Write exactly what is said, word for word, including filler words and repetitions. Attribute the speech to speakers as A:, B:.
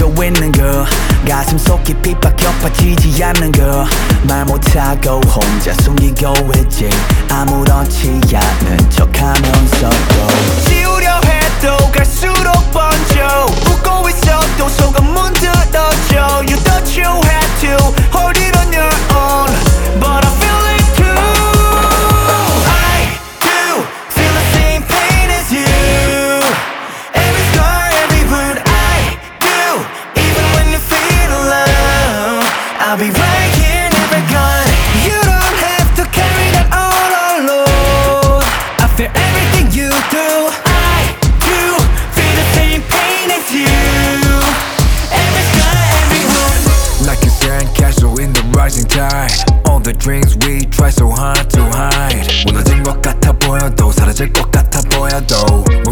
A: 멈춰 있는 거 가슴 속 깊이 박혀 빠지지 않는 거 말 못하고 혼자 숨기고 있지 아무렇지 않은 척하면서도 지우려 해도 갈수록 번져 웃고 있어도 속은 문드러져 You thought you had to hold it on your own But I feel it too I do feel the same pain as you Every scar, every wound I do Even when you feel alone I'll be right here, never gone You don't have to carry that all alone I feel everything you do I do feel the same pain as you Every scar, every wound
B: Like a sandcastle in the rising tide All the dreams we try so hard to hide 무너진 것 같아 보여도 사라질 것 같아 보여도